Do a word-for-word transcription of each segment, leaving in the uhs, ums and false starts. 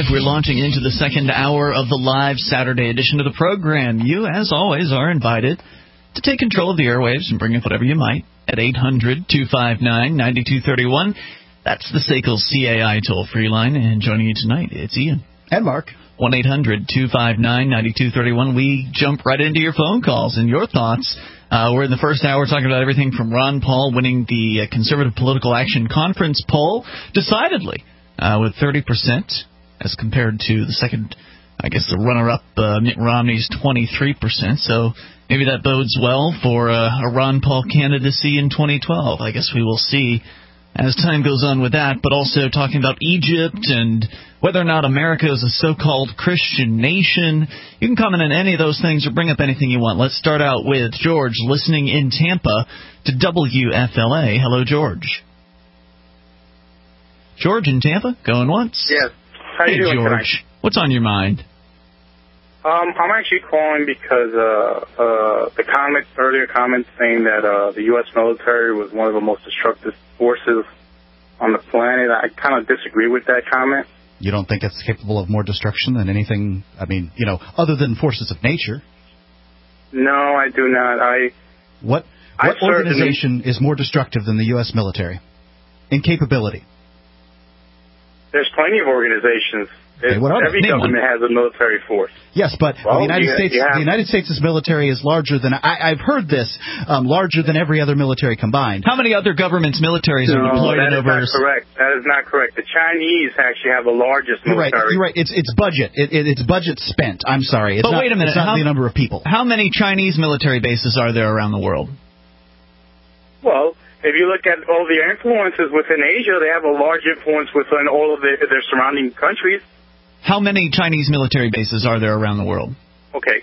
Live. We're launching into the second hour of the live Saturday edition of the program. You, as always, are invited to take control of the airwaves and bring up whatever you might at eight hundred, two five nine, nine two three one. That's the S A C L C A I toll-free line. And joining you tonight, it's Ian. And Mark. one eight hundred, two five nine, nine two three one. We jump right into your phone calls and your thoughts. Uh, we're in the first hour talking about everything from Ron Paul winning the uh, Conservative Political Action Conference poll decidedly uh, with thirty percent as compared to the second, I guess, the runner-up, uh, Mitt Romney's twenty-three percent. So maybe that bodes well for uh, a Ron Paul candidacy in twenty twelve. I guess we will see as time goes on with that, but also talking about Egypt and whether or not America is a so-called Christian nation. You can comment on any of those things or bring up anything you want. Let's start out with George listening in Tampa to W F L A. Hello, George. George in Tampa, going once? Yes. How hey, you doing George. tonight? What's on your mind? Um, I'm actually calling because uh, uh, the comment, earlier comment saying that uh, the U S military was one of the most destructive forces on the planet. I kind of disagree with that comment. You don't think it's capable of more destruction than anything, I mean, you know, other than forces of nature? No, I do not. I What, what organization is more destructive than the U S military in capability? There's plenty of organizations. Okay, what are Every they? government has a military force. Yes, but Well, the United you- States, you have- the United States' military is larger than I, I've heard this, um, larger than every other military combined. How many other governments' militaries are No, deployed that in is over? not correct. That is not correct. The Chinese actually have the largest You're right. military. You're right. It's it's budget. It, it, it's budget spent. I'm sorry. It's But not, wait a minute. It's not How- the number of people. How many Chinese military bases are there around the world? Well, if you look at all the influences within Asia, they have a large influence within all of the, their surrounding countries. How many Chinese military bases are there around the world? Okay.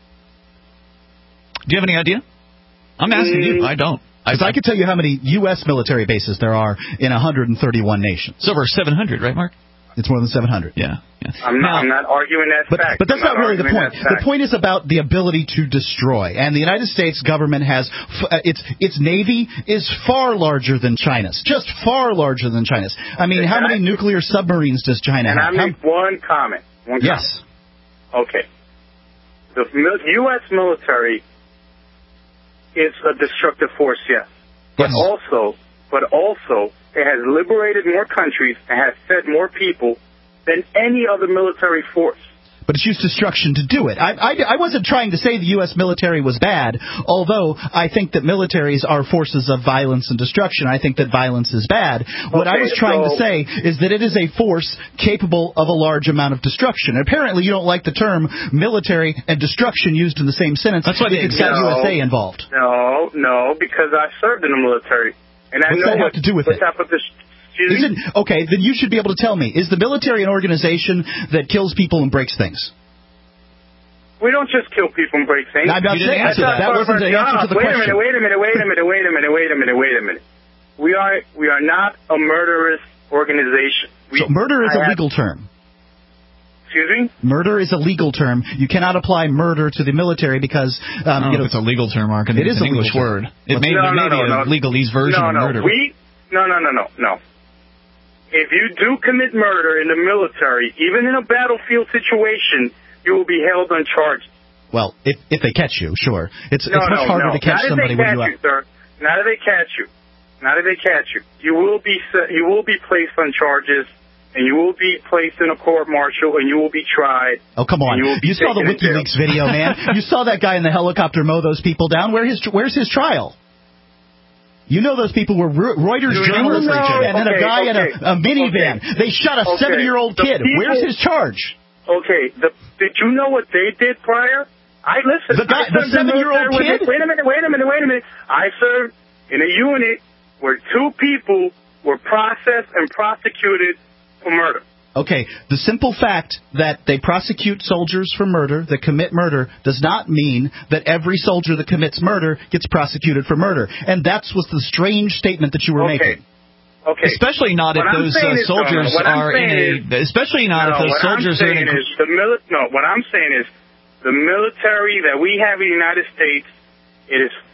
Do you have any idea? I'm asking Mm. you. I don't. Because I, I can tell you how many U S military bases there are in one hundred thirty-one nations. It's over seven hundred, right, Mark? It's more than seven hundred. Yeah. yeah. I'm not, Now, I'm not arguing that But, fact. but that's I'm not really the arguing point. that The fact. point is about the ability to destroy. And the United States government has, f- uh, its its Navy is far larger than China's. Just far larger than China's. I mean, how many nuclear submarines does China And I have? How- make one comment. One comment. yes. Okay. The mil- U S military is a destructive force, yes. But Yes. also, but also, it has liberated more countries and has fed more people than any other military force. But it's used destruction to do it. I, I, I wasn't trying to say the U S military was bad, although I think that militaries are forces of violence and destruction. I think that violence is bad. What I Okay, was trying so- to say is that it is a force capable of a large amount of destruction. Apparently, you don't like the term military and destruction used in the same sentence. That's why they it's got No. U S A involved. No, no, because I served in the military. And I What's know that have what, to do with what it? type of dis- excuse me? Isn't, okay, then you should be able to tell me, is the military an organization that kills people and breaks things? We don't just kill people and break things. I'm not You didn't saying answer that. that. That wasn't the answer to the wait question. a minute, wait a minute, wait a minute, wait a minute, wait a minute, wait a minute. We are we are not a murderous organization. We, So murder is I a have- legal term. Excuse me? Murder is a legal term. You cannot apply murder to the military because I um, don't you know know if it's a legal term, Mark. I think It it's is an a legal English term. word. It may, No, it may no, be no, a no. legalese version no, of no, murder. We no, no, no, no, no. If you do commit murder in the military, even in a battlefield situation, you will be held on charge. Well, if if they catch you, sure. It's No, it's much no, harder no. to catch Not if somebody they when catch you you, sir. Not if they catch you. Not if they catch you. You will be set, you will be placed on charges, and you will be placed in a court martial, and you will be tried. Oh, come on. and You, will be You saw the taken in jail. WikiLeaks video, man. You saw that guy in the helicopter mow those people down. Where his where's his trial? You know those people were Re- Reuters You journalists, know, and then a okay, guy in okay, a, a minivan. okay. They shot a Okay. seven-year-old The kid. people- Where's his charge? Okay, the, did you know what they did prior? I listen. The guy- I the served in seven-year-old military with- kid? Wait a minute, wait a minute, wait a minute. I served in a unit where two people were processed and prosecuted for murder. Okay, the simple fact that they prosecute soldiers for murder, that commit murder, does not mean that every soldier that commits murder gets prosecuted for murder. And that's was the strange statement that you were Okay. making. Okay. Especially not if What I'm those saying uh, is- no, no, soldiers what I'm are in saying a. Especially not no, if those what soldiers I'm are in saying a. is the mili- No, what I'm saying is the military that we have in the United States, it is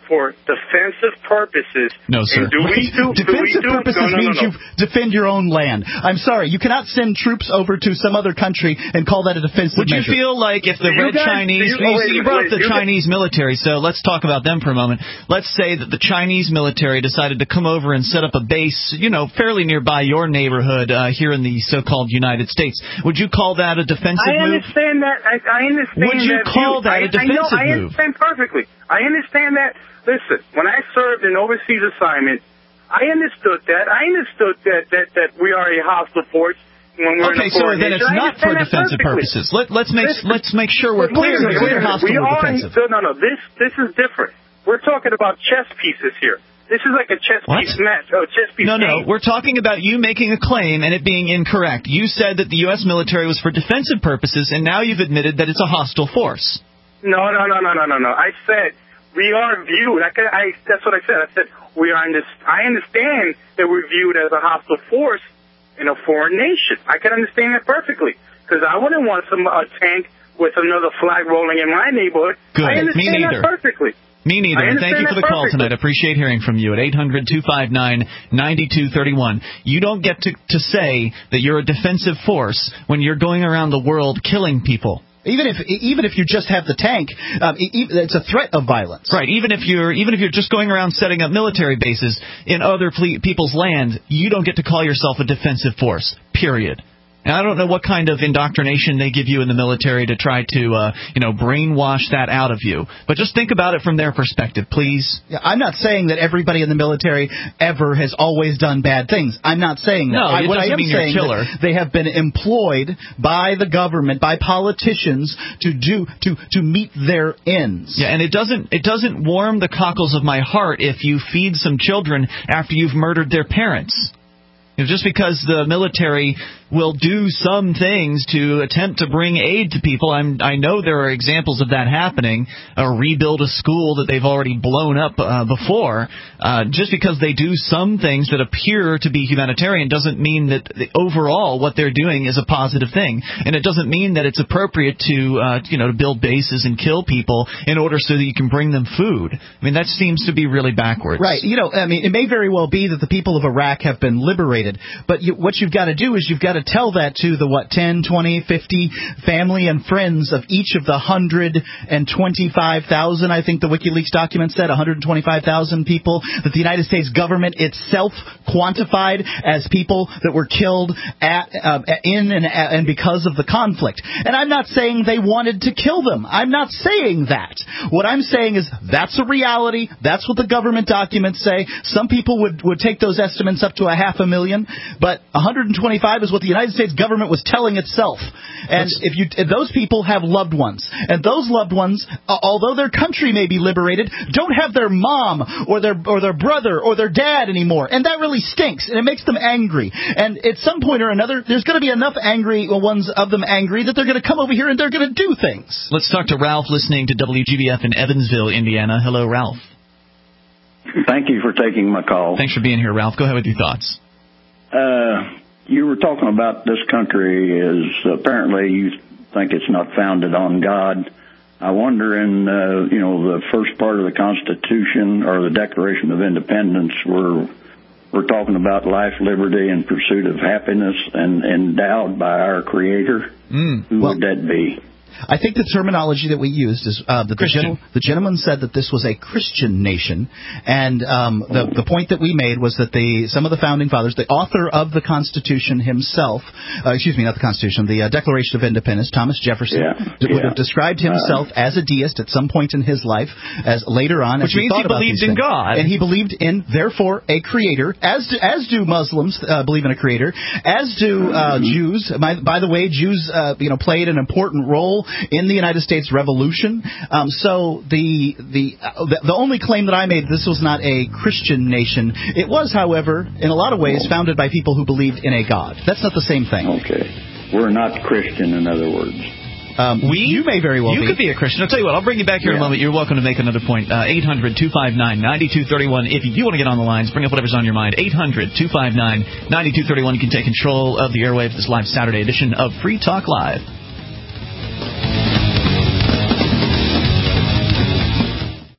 for defensive purposes. No, sir. And do we do, defensive do we do, purposes no, no, means no, no. you defend your own land. I'm sorry, you cannot send troops over to some other country and call that a defensive Would you measure. feel like if the Do Red you guys- Chinese, do you- you, wait, you brought up wait, the you Chinese military, so let's talk about them for a moment. Let's say that the Chinese military decided to come over and set up a base, you know, fairly nearby your neighborhood uh, here in the so-called United States. Would you call that a defensive I move? understand that. I, I understand Would you that call view. that a I, defensive I know, move? I understand perfectly. I understand that. Listen, when I served an overseas assignment, I understood that. I understood that, that, that we are a hostile force when we're Okay, in a so foreign then nation. it's I not for understand that defensive perfectly. purposes. Let, let's make Listen, let's make sure we're Wait clear. a minute, It's wait either a minute. hostile We or are, defensive. no, no, no. This, this is different. We're talking about chess pieces here. This is like a chess What? piece match. Oh, chess piece No, no. game. We're talking about you making a claim and it being incorrect. You said that the U S military was for defensive purposes, and now you've admitted that it's a hostile force. No, no, no, no, no, no, no. I said we are viewed. I, could, I that's what I said. I said we are. Under, I understand that we're viewed as a hostile force in a foreign nation. I can understand that perfectly because I wouldn't want some a tank with another flag rolling in my neighborhood. Good. I understand Me neither. that perfectly. Me neither. I And thank you for understand the that call perfectly. tonight. I appreciate hearing from you at eight hundred two five nine nine two three one. You don't get to, to say that you're a defensive force when you're going around the world killing people. Even if even if you just have the tank, um, it's a threat of violence. Right. Even if you're even if you're just going around setting up military bases in other ple- people's land, you don't get to call yourself a defensive force. Period. And I don't know what kind of indoctrination they give you in the military to try to, uh, you know, brainwash that out of you. But just think about it from their perspective, please. Yeah, I'm not saying that everybody in the military ever has always done bad things. I'm not saying that. No, I, it what I doesn't am mean you're a saying killer. that they have been employed by the government, by politicians, to do to to meet their ends. Yeah, and it doesn't it doesn't warm the cockles of my heart if you feed some children after you've murdered their parents. You know, just because the military will do some things to attempt to bring aid to people. I'm, I know there are examples of that happening, or rebuild a school that they've already blown up uh, before. Uh, just because they do some things that appear to be humanitarian doesn't mean that the, overall what they're doing is a positive thing. And it doesn't mean that it's appropriate to, uh, you know, to build bases and kill people in order so that you can bring them food. I mean, that seems to be really backwards. Right. You know, I mean, it may very well be that the people of Iraq have been liberated, but you, what you've got to do is you've got to tell that to the, what, ten, twenty, fifty family and friends of each of the one hundred twenty-five thousand, I think the WikiLeaks document said, one hundred twenty-five thousand people that the United States government itself quantified as people that were killed at, uh, in and, and because of the conflict. And I'm not saying they wanted to kill them. I'm not saying that. What I'm saying is that's a reality. That's what the government documents say. Some people would, would take those estimates up to a half a million, but one hundred twenty-five is what the United States government was telling itself. And if you, if those people have loved ones, and those loved ones, uh, although their country may be liberated, don't have their mom or their or their brother or their dad anymore, and that really stinks, and it makes them angry. And at some point or another, there's going to be enough angry ones of them angry that they're going to come over here and they're going to do things. Let's talk to Ralph, listening to W G B F in Evansville, Indiana. Hello, Ralph. Thank you for taking my call. Thanks for being here, Ralph. Go ahead with your thoughts. Uh, you were talking about this country is apparently you think it's not founded on God. I wonder in, uh, you know, the first part of the Constitution or the Declaration of Independence, we're, we're talking about life, liberty, and pursuit of happiness and endowed by our Creator. Mm. Who Well, would that be? I think the terminology that we used is uh, that the, Christian. gen- the gentleman said that this was a Christian nation, and um, the the point that we made was that the some of the founding fathers, the author of the Constitution himself, uh, excuse me, not the Constitution, the uh, Declaration of Independence, Thomas Jefferson, Yeah, d- would yeah. have described himself uh, as a deist at some point in his life, as later on, Which as means he thought about believed these in things. God. And he believed in, therefore, a creator, as do, as do Muslims uh, believe in a creator, as do uh, Jews. By, by the way, Jews, uh, you know, played an important role in the United States Revolution. Um, so the the uh, the only claim that I made, this was not a Christian nation. It was, however, in a lot of ways, founded by people who believed in a God. That's not the same thing. Okay. We're not Christian, in other words. Um, We? you may very well You be. could be a Christian. I'll tell you what, I'll bring you back here in a Yeah. moment. You're welcome to make another point. Uh, eight hundred two five nine nine two three one. If you want to get on the lines, bring up whatever's on your mind. eight hundred two five nine nine two three one. You can take control of the airwaves this live Saturday edition of Free Talk Live.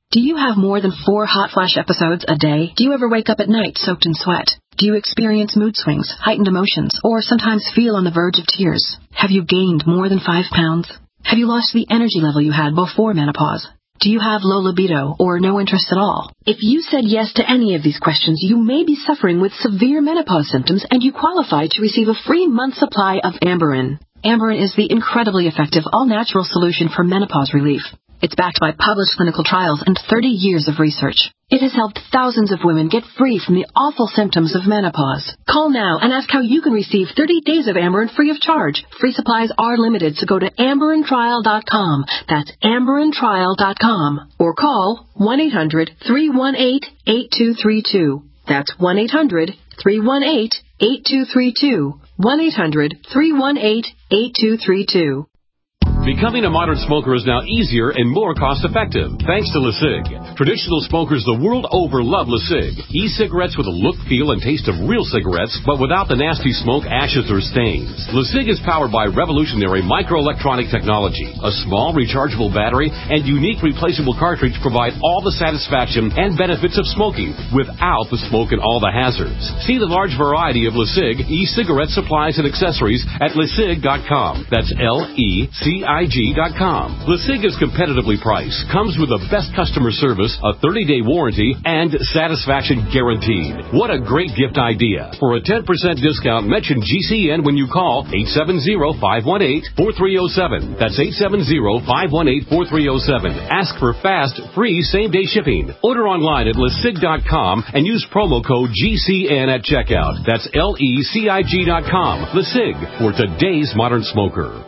Do you have more than four hot flash episodes a day? Do you ever wake up at night soaked in sweat? Do you experience mood swings, heightened emotions, or sometimes feel on the verge of tears? Have you gained more than five pounds? Have you lost the energy level you had before menopause? Do you have low libido or no interest at all? If you said yes to any of these questions, you may be suffering with severe menopause symptoms and you qualify to receive a free month supply of Amberin. Amberin is the incredibly effective all-natural solution for menopause relief. It's backed by published clinical trials and thirty years of research. It has helped thousands of women get free from the awful symptoms of menopause. Call now and ask how you can receive thirty days of Amberin free of charge. Free supplies are limited, so go to amberin trial dot com. That's amberin trial dot com. Or call one eight hundred three one eight eight two three two. That's one eight hundred three one eight eight two three two. one eight hundred three one eight eight two three two. Becoming a modern smoker is now easier and more cost-effective, thanks to LeSig. Traditional smokers the world over love LeSig. E-cigarettes with a look, feel, and taste of real cigarettes, but without the nasty smoke, ashes, or stains. LeSig is powered by revolutionary microelectronic technology. A small, rechargeable battery and unique replaceable cartridge provide all the satisfaction and benefits of smoking, without the smoke and all the hazards. See the large variety of LeSig e-cigarette supplies and accessories at lesig dot com. That's L E C I G dot com. LeSig is competitively priced, comes with the best customer service, a thirty-day warranty, and satisfaction guaranteed. What a great gift idea. For a ten percent discount, mention G C N when you call eight seven zero, five one eight, four three zero seven. That's eight seven zero, five one eight, four three zero seven. Ask for fast, free, same-day shipping. Order online at lesig dot com and use promo code G C N at checkout. That's L E C I G dot com. LeSig, for today's modern smoker.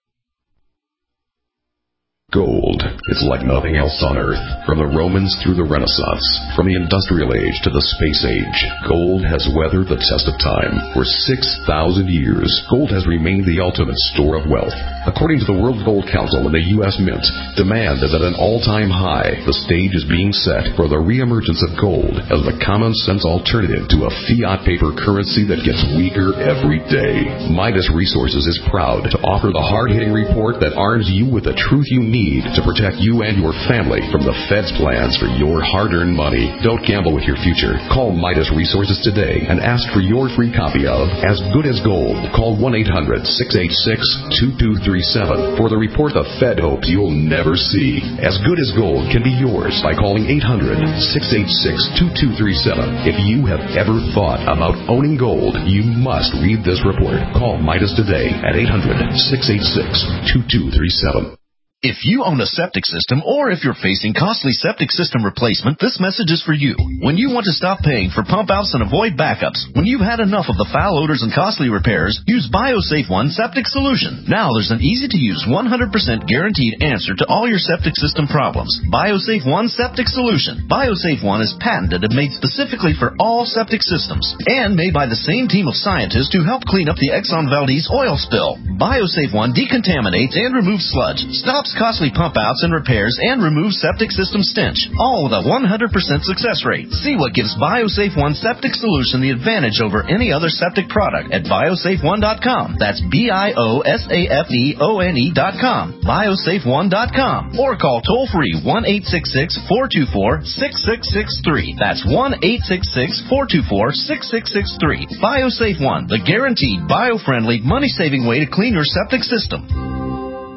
Gold. It's like nothing else on Earth. From the Romans through the Renaissance, from the Industrial Age to the Space Age, gold has weathered the test of time. For six thousand years, gold has remained the ultimate store of wealth. According to the World Gold Council and the U S Mint, demand is at an all-time high. The stage is being set for the reemergence of gold as the common-sense alternative to a fiat paper currency that gets weaker every day. Midas Resources is proud to offer the hard-hitting report that arms you with the truth you need to protect you and your family from the Fed's plans for your hard-earned money. Don't gamble with your future. Call Midas Resources today and ask for your free copy of As Good as Gold. Call one eight hundred six eight six two two three seven for the report the Fed hopes you'll never see. As Good as Gold can be yours by calling eight hundred six eight six two two three seven. If you have ever thought about owning gold, you must read this report. Call Midas today at eight hundred six eight six two two three seven. If you own a septic system or if you're facing costly septic system replacement, this message is for you. When you want to stop paying for pump outs and avoid backups, when you've had enough of the foul odors and costly repairs, use BioSafe One Septic Solution. Now there's an easy-to-use one hundred percent guaranteed answer to all your septic system problems. BioSafe One Septic Solution. BioSafe One is patented and made specifically for all septic systems and made by the same team of scientists who helped clean up the Exxon Valdez oil spill. BioSafe One decontaminates and removes sludge, stops costly pump outs and repairs, and removes septic system stench, all with a one hundred percent success rate. See what gives BioSafe One Septic Solution the advantage over any other septic product at biosafe one dot com. That's B I O S A F E O N E dot com. biosafe one dot com. Or call toll-free one eight six six, four two four, six six six three. That's one eight six six, four two four, six six six three. BioSafe One, the guaranteed, bio-friendly, money-saving way to clean your septic system.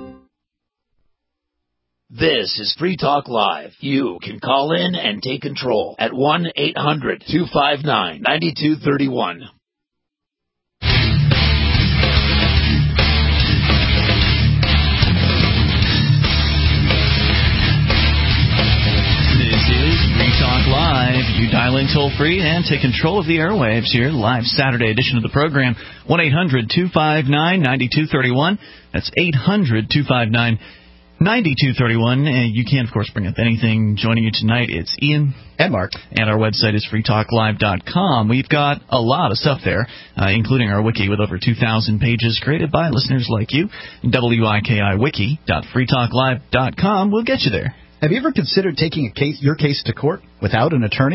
This is Free Talk Live. You can call in and take control at one eight hundred two five nine nine two three one. This is Free Talk Live. You dial in toll free and take control of the airwaves here. Live Saturday edition of the program. one eight hundred two five nine nine two three one. That's eight hundred two five nine nine two three one. ninety-two thirty-one, and you can, of course, bring up anything. Joining you tonight, it's Ian. And Mark. And our website is free talk live dot com. We've got a lot of stuff there, uh, including our wiki with over two thousand pages created by listeners like you. W I K I wiki dot free talk live dot com will get you there. Have you ever considered taking a case, your case to court without an attorney?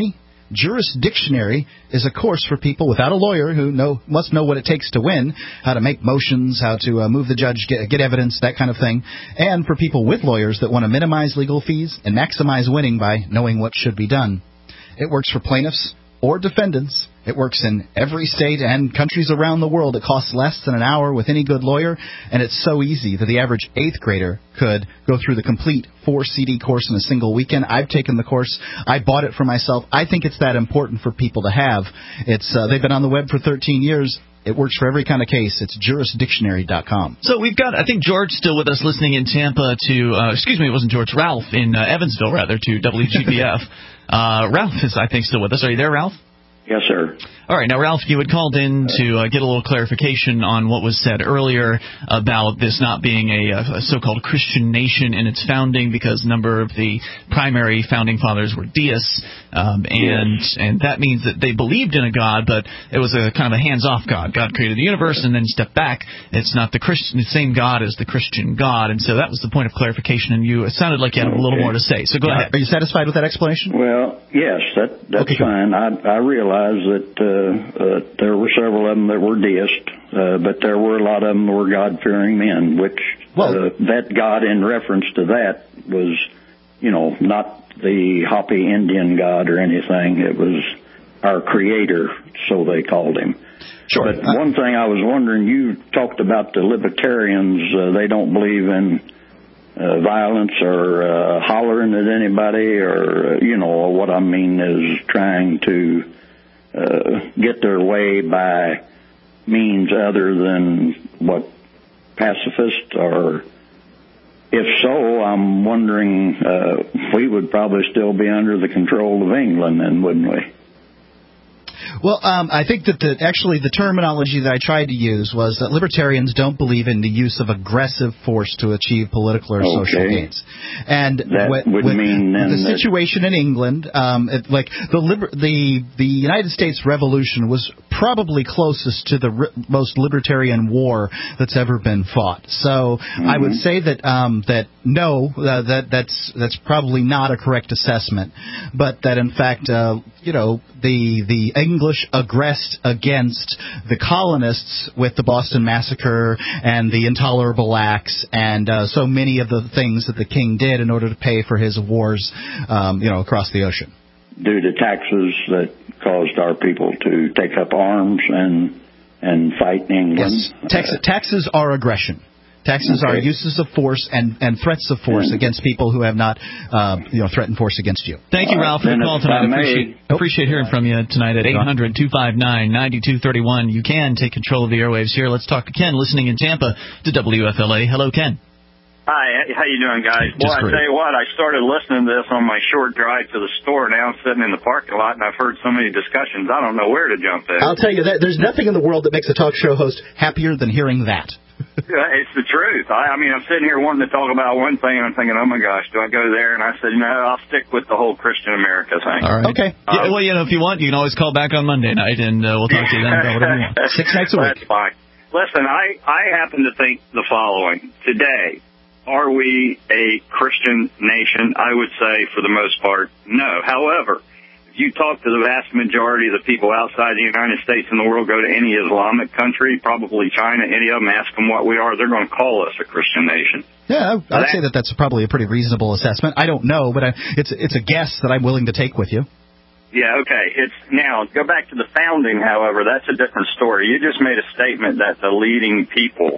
Jurisdictionary is a course for people without a lawyer who know must know what it takes to win, how to make motions, how to uh, move the judge, get, get evidence, that kind of thing, and for people with lawyers that want to minimize legal fees and maximize winning by knowing what should be done. It works for plaintiffs or defendants. It works in every state and countries around the world. It costs less than an hour with any good lawyer, and it's so easy that the average eighth grader could go through the complete four C D course in a single weekend. I've taken the course. I bought it for myself. I think it's that important for people to have. It's uh, they've been on the web for thirteen years. It works for every kind of case. It's jurisdictionary dot com. So we've got, I think, George still with us listening in Tampa to, uh, excuse me, it wasn't George, Ralph in uh, Evansville, rather, to W G B F. uh, Ralph is, I think, still with us. Are you there, Ralph? Yes, sir. All right. Now, Ralph, you had called in to uh, get a little clarification on what was said earlier about this not being a, a so-called Christian nation in its founding because a number of the primary founding fathers were deists, um, and yes. and that means that they believed in a God, but it was a kind of a hands-off God. God created the universe and then stepped back. It's not the Christian, the same God as the Christian God, and so that was the point of clarification, and you it sounded like you had a little okay. more to say. So go ahead. Are you satisfied with that explanation? Well, yes, that that's okay, fine. I, I realize that uh, uh, there were several of them that were deists, uh, but there were a lot of them that were God-fearing men, which well, uh, that God in reference to that was, you know, not the Hopi Indian God or anything. It was our Creator, so they called him. Sure. But one thing I was wondering, you talked about the libertarians. Uh, they don't believe in uh, violence or uh, hollering at anybody, or, uh, you know, what I mean is trying to Uh, get their way by means other than what pacifist, or if so, I'm wondering, uh, we would probably still be under the control of England then, wouldn't we? Well, um, I think that the, actually the terminology that I tried to use was that libertarians don't believe in the use of aggressive force to achieve political or okay. social gains. And that with, would with mean then the situation in England, um, it, like the, liber- the the United States Revolution was probably closest to the ri- most libertarian war that's ever been fought. So mm-hmm. I would say that um, that no, uh, that that's that's probably not a correct assessment, but that in fact, uh, you know, the the English aggressed against the colonists with the Boston Massacre and the Intolerable Acts and uh, so many of the things that the king did in order to pay for his wars, um, you know, across the ocean. Due to taxes that caused our people to take up arms and and fight England. Yes, Tax, uh, taxes are aggression. Taxes okay. are uses of force and, and threats of force mm-hmm. against people who have not, uh, you know, threatened force against you. Thank you, Ralph, for the call tonight. I appreciate, oh. appreciate hearing from you tonight at eight hundred, two five nine, nine two three one. You can take control of the airwaves here. Let's talk to Ken, listening in Tampa to W F L A. Hello, Ken. Hi, how you doing, guys? Well, I tell you what, I started listening to this on my short drive to the store. Now I'm sitting in the parking lot, and I've heard so many discussions, I don't know where to jump in. I'll tell you that there's nothing in the world that makes a talk show host happier than hearing that. It's the truth. I, I mean, I'm sitting here wanting to talk about one thing, and I'm thinking, oh, my gosh, do I go there? And I said, no, I'll stick with the whole Christian America thing. All right. Okay. Um, yeah, well, you know, if you want, you can always call back on Monday night, and uh, we'll talk to you then about whatever you want. Six nights a week. That's fine. Listen, I, I happen to think the following. Today, are we a Christian nation? I would say, for the most part, no. However, if you talk to the vast majority of the people outside the United States and the world, go to any Islamic country, probably China, any of them, ask them what we are, they're going to call us a Christian nation. Yeah, I'd that, say that that's probably a pretty reasonable assessment. I don't know, but I, it's it's a guess that I'm willing to take with you. Yeah, okay. It's now, go back to the founding, however, that's a different story. You just made a statement that the leading people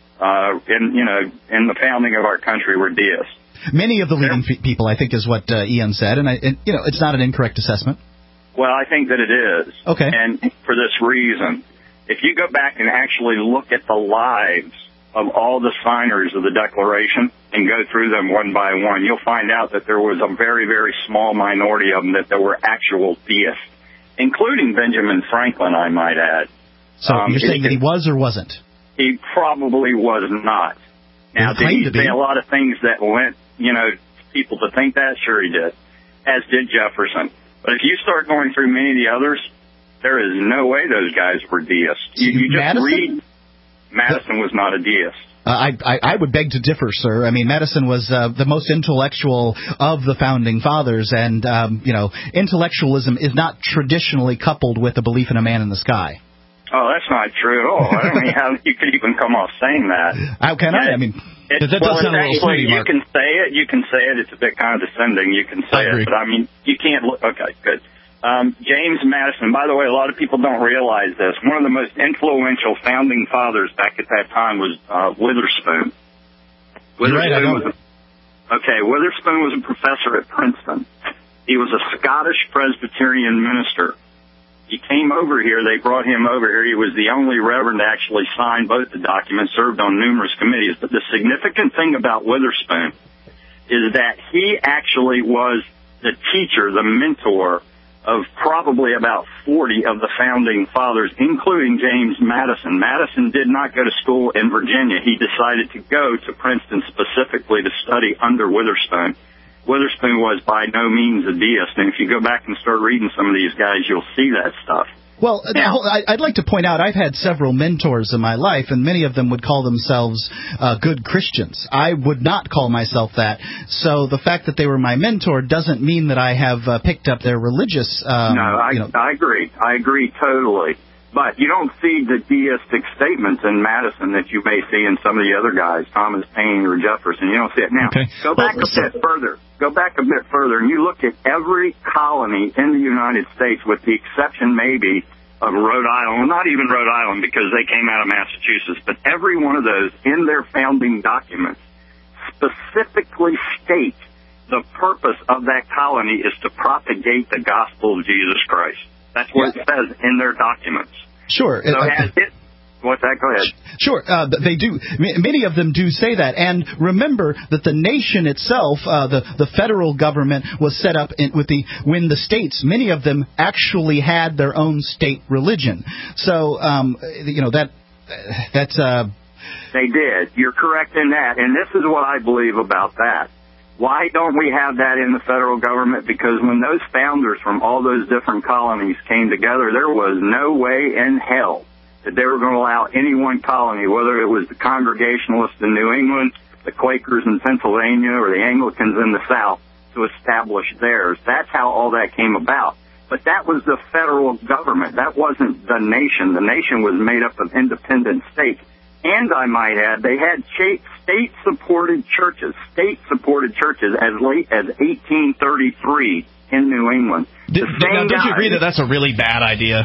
uh, in, you know, in the founding of our country were deists. Many of the leading f- people, I think, is what uh, Ian said, and, I, and you know, it's not an incorrect assessment. Well, I think that it is. Okay. And for this reason, if you go back and actually look at the lives of all the signers of the Declaration and go through them one by one, you'll find out that there was a very, very small minority of them that there were actual deists, including Benjamin Franklin, I might add. So um, you're saying that he was or wasn't? He probably was not. Now, did he say a lot of things that went, you know, people to think that? Sure he did, as did Jefferson. But if you start going through many of the others, there is no way those guys were deists. You, you just Madison? read, Madison was not a deist. I, I I would beg to differ, sir. I mean, Madison was uh, the most intellectual of the founding fathers, and um, you know, intellectualism is not traditionally coupled with a belief in a man in the sky. Oh, that's not true at all. I don't mean how you could even come off saying that. How can I? I mean, it, that well, does sound a little snooty, you Mark. can say it. You can say it. It's a bit condescending. You can say it, but I mean, you can't look. Okay, good. Um, James Madison. By the way, a lot of people don't realize this. One of the most influential founding fathers back at that time was uh, Witherspoon. Witherspoon right, I was a, okay. Witherspoon was a professor at Princeton. He was a Scottish Presbyterian minister. He came over here. They brought him over here. He was the only reverend to actually sign both the documents, served on numerous committees. But the significant thing about Witherspoon is that he actually was the teacher, the mentor of probably about forty of the founding fathers, including James Madison. Madison did not go to school in Virginia. He decided to go to Princeton specifically to study under Witherspoon. Witherspoon was by no means a deist, and if you go back and start reading some of these guys, you'll see that stuff. Well, now, I'd like to point out I've had several mentors in my life, and many of them would call themselves uh, good Christians. I would not call myself that. So the fact that they were my mentor doesn't mean that I have uh, picked up their religious... Um, no, I, you know. I agree. I agree totally. But you don't see the deistic statements in Madison that you may see in some of the other guys, Thomas Paine or Jefferson. You don't see it. Now, okay. go back well, a bit further. Go back a bit further, and you look at every colony in the United States, with the exception maybe of Rhode Island. Well, not even Rhode Island, because they came out of Massachusetts. But every one of those in their founding documents specifically state the purpose of that colony is to propagate the gospel of Jesus Christ. That's what yeah. it says in their documents. Sure. So as it, what's that? Go ahead. Sure. Uh, they do. Many of them do say that. And remember that the nation itself, uh, the the federal government, was set up in, with the when the states. Many of them actually had their own state religion. So um, you know that that's. Uh, they did. You're correct in that. And this is what I believe about that. Why don't we have that in the federal government? Because when those founders from all those different colonies came together, there was no way in hell that they were going to allow any one colony, whether it was the Congregationalists in New England, the Quakers in Pennsylvania, or the Anglicans in the South, to establish theirs. That's how all that came about. But that was the federal government. That wasn't the nation. The nation was made up of independent states. And I might add, they had state-supported churches, state-supported churches as late as eighteen thirty-three in New England. Did, now, don't you agree that that's a really bad idea?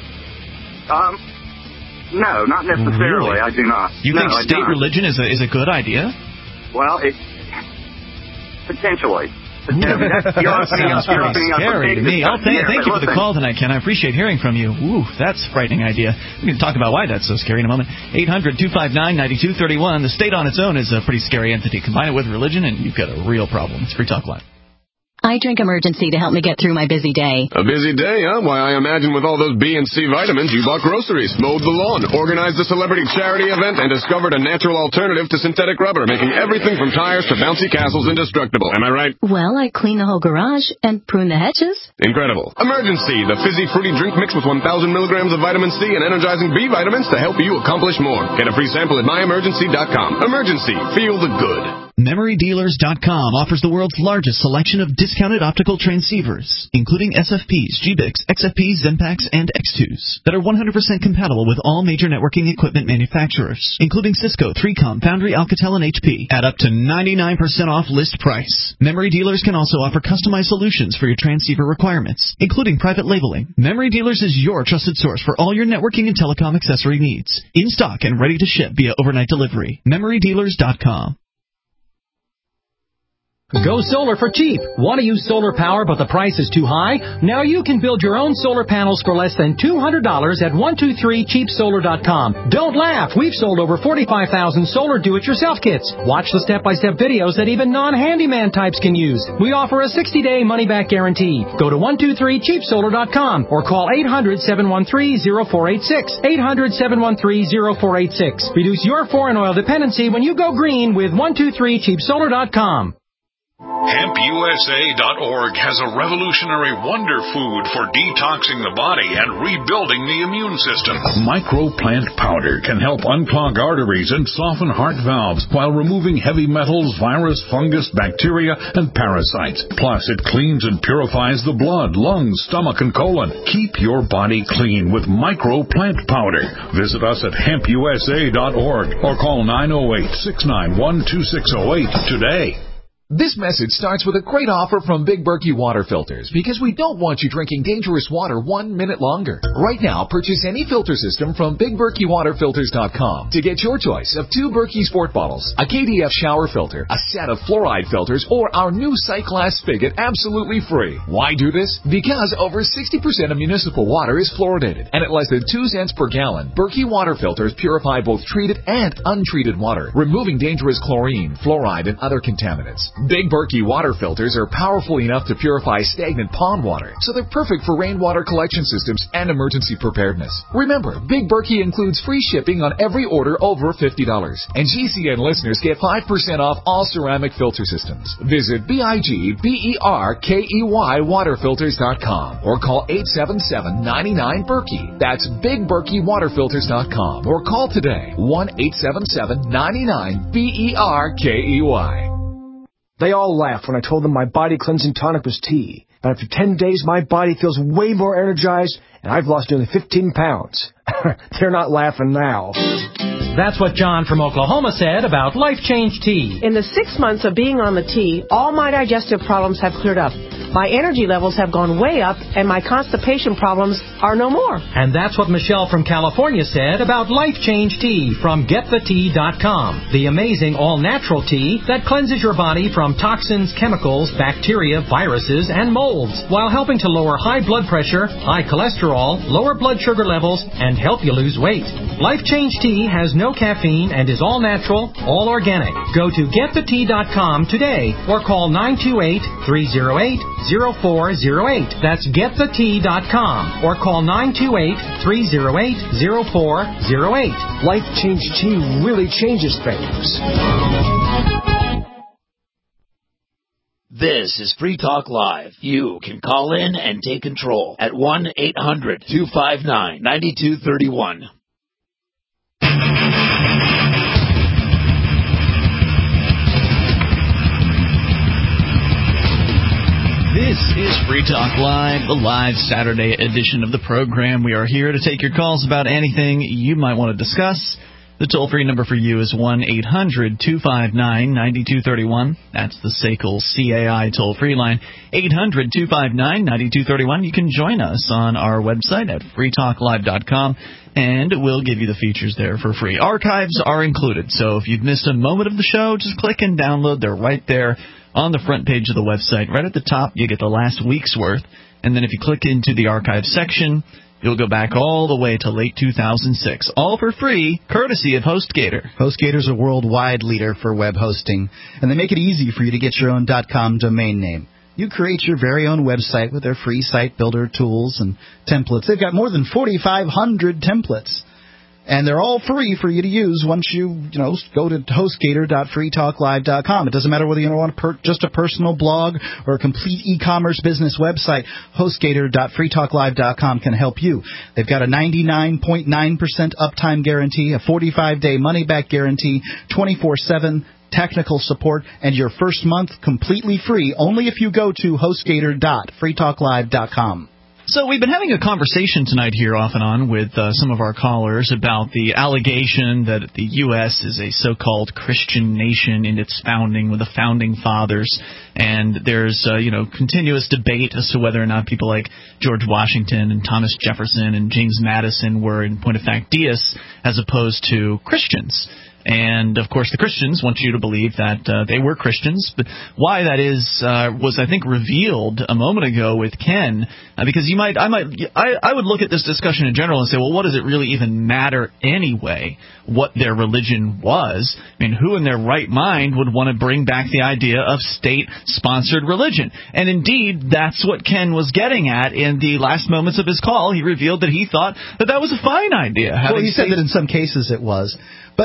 Um, no, not necessarily. Really? I do not. You no, think I state don't. religion is a, is a good idea? Well, it potentially. Ooh, that sounds pretty scary to me. Oh, th- thank you for the call tonight, Ken. I appreciate hearing from you. Ooh, that's a frightening idea. We can talk about why that's so scary in a moment. eight hundred two five nine nine two three one. The state on its own is a pretty scary entity. Combine it with religion, and you've got a real problem. It's Free Talk Live. I drink Emergency to help me get through my busy day. A busy day, huh? Why, I imagine with all those B and C vitamins, you bought groceries, mowed the lawn, organized a celebrity charity event, and discovered a natural alternative to synthetic rubber, making everything from tires to bouncy castles indestructible. Am I right? Well, I clean the whole garage and prune the hedges. Incredible. Emergency, the fizzy, fruity drink mixed with one thousand milligrams of vitamin C and energizing B vitamins to help you accomplish more. Get a free sample at my emergency dot com. Emergency. Feel the good. Memory Dealers dot com offers the world's largest selection of discounted optical transceivers, including S F Ps, G B I Cs, X F Ps, Zenpaks, and X twos, that are one hundred percent compatible with all major networking equipment manufacturers, including Cisco, three com, Foundry, Alcatel, and H P, at up to ninety-nine percent off list price. Memory Dealers can also offer customized solutions for your transceiver requirements, including private labeling. Memory Dealers is your trusted source for all your networking and telecom accessory needs, in stock and ready to ship via overnight delivery. Memory Dealers dot com. Go solar for cheap. Want to use solar power but the price is too high? Now you can build your own solar panels for less than two hundred dollars at one two three cheap solar dot com. Don't laugh. We've sold over forty-five thousand solar do-it-yourself kits. Watch the step-by-step videos that even non-handyman types can use. We offer a sixty-day money-back guarantee. Go to one two three cheap solar dot com or call eight hundred seven one three zero four eight six. eight hundred seven one three zero four eight six. Reduce your foreign oil dependency when you go green with one two three cheap solar dot com. hemp U S A dot org has a revolutionary wonder food for detoxing the body and rebuilding the immune system. Microplant powder can help unclog arteries and soften heart valves while removing heavy metals, virus, fungus, bacteria, and parasites. Plus, it cleans and purifies the blood, lungs, stomach, and colon. Keep your body clean with Microplant powder. Visit us at hemp U S A dot org or call nine oh eight, six nine one, two six oh eight today. This message starts with a great offer from Big Berkey Water Filters because we don't want you drinking dangerous water one minute longer. Right now, purchase any filter system from Big Berkey Water Filters dot com to get your choice of two Berkey Sport bottles, a K D F shower filter, a set of fluoride filters, or our new Cyclass spigot absolutely free. Why do this? Because over sixty percent of municipal water is fluoridated, and at less than two cents per gallon, Berkey Water Filters purify both treated and untreated water, removing dangerous chlorine, fluoride, and other contaminants. Big Berkey water filters are powerful enough to purify stagnant pond water, so they're perfect for rainwater collection systems and emergency preparedness. Remember, Big Berkey includes free shipping on every order over fifty dollars, and G C N listeners get five percent off all ceramic filter systems. Visit B I G B E R K E Y water filters dot com or call eight seven seven, nine nine, Berkey. That's Big Berkey water filters dot com or call today, one eight seven seven, nine nine, B E R K E Y. They all laughed when I told them my body cleansing tonic was tea. But after ten days, my body feels way more energized, and I've lost nearly fifteen pounds. They're not laughing now. That's what John from Oklahoma said about Life Change Tea. In the six months of being on the tea, all my digestive problems have cleared up. My energy levels have gone way up, and my constipation problems are no more. And that's what Michelle from California said about Life Change Tea from get the tea dot com. The amazing all-natural tea that cleanses your body from toxins, chemicals, bacteria, viruses, and molds, while helping to lower high blood pressure, high cholesterol, lower blood sugar levels, and help you lose weight. Life Change Tea has no caffeine and is all natural, all organic. Go to get the tea dot com today or call nine two eight, three oh eight, oh four oh eight. That's get the tea dot com or call nine two eight, three oh eight, oh four oh eight. Life Change Tea really changes things. This is Free Talk Live. You can call in and take control at one eight hundred, two five nine, nine two three one. This is Free Talk Live, the live Saturday edition of the program. We are here to take your calls about anything you might want to discuss. The toll-free number for you is one eight hundred, two five nine, nine two three one. That's the S A C L C A I toll-free line, eight hundred, two five nine, nine two three one. You can join us on our website at free talk live dot com, and we'll give you the features there for free. Archives are included, so if you've missed a moment of the show, just click and download. They're right there on the front page of the website. Right at the top, you get the last week's worth, and then if you click into the archive section, you'll go back all the way to late two thousand six, all for free, courtesy of HostGator. HostGator's a worldwide leader for web hosting, and they make it easy for you to get your own .com domain name. You create your very own website with their free site builder tools and templates. They've got more than forty-five hundred templates, and they're all free for you to use once you, you know, go to HostGator dot free talk live dot com. It doesn't matter whether you want per- just a personal blog or a complete e-commerce business website. HostGator dot free talk live dot com can help you. They've got a ninety-nine point nine percent uptime guarantee, a forty-five day money-back guarantee, twenty-four seven technical support, and your first month completely free only if you go to HostGator dot free talk live dot com. So we've been having a conversation tonight here off and on with uh, some of our callers about the allegation that the U S is a so-called Christian nation in its founding with the Founding Fathers. And there's, uh, you know, continuous debate as to whether or not people like George Washington and Thomas Jefferson and James Madison were, in point of fact, deists as opposed to Christians. And, of course, the Christians want you to believe that uh, they were Christians. But why that is uh, was, I think, revealed a moment ago with Ken. Uh, because you might, I might, I, I would look at this discussion in general and say, well, what does it really even matter anyway what their religion was? I mean, who in their right mind would want to bring back the idea of state-sponsored religion? And, indeed, that's what Ken was getting at in the last moments of his call. He revealed that he thought that that was a fine idea. Well, he said that in some cases it was. But, you know,